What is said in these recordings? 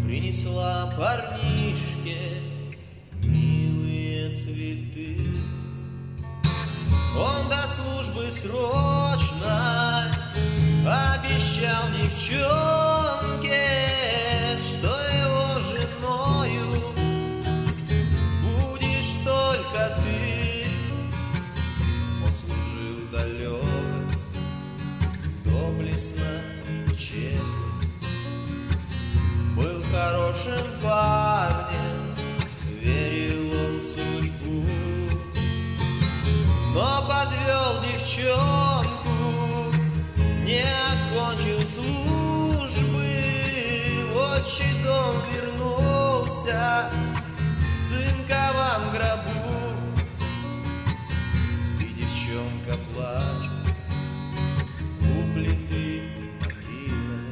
принесла парнишке милые цветы. Он до службы срочно обещал девчонке, что его женою будешь только ты. Он служил далеко, доблестно, честно, был хорошим парнем, верил он в судьбу, но подвел девчонку, не окончил службы, в отчий дом вернулся в цинковом гробу. И девчонка плачет у плиты могилы,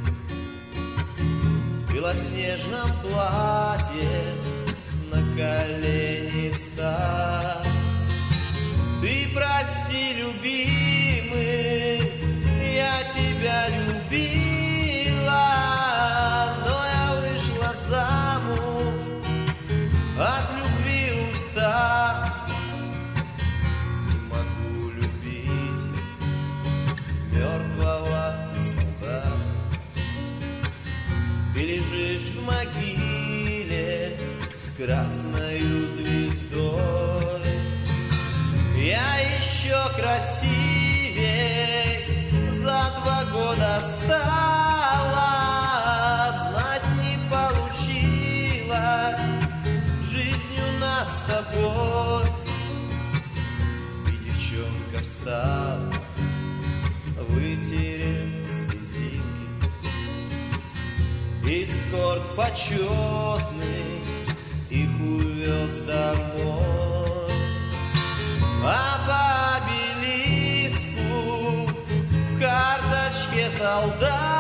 в белоснежном платье на колени встав. Ты прости, любимый, я тебя любила, но я вышла замуж, от любви устав. Не могу любить мертвого солдата. Ты лежишь в могиле с красною звездой. Я еще красивей за 2 года стала, знать не получила жизнь у нас с тобой. И девчонка встала, вытерев слезинки, эскорт почетный их увез домой. А по обелиску в карточке солдат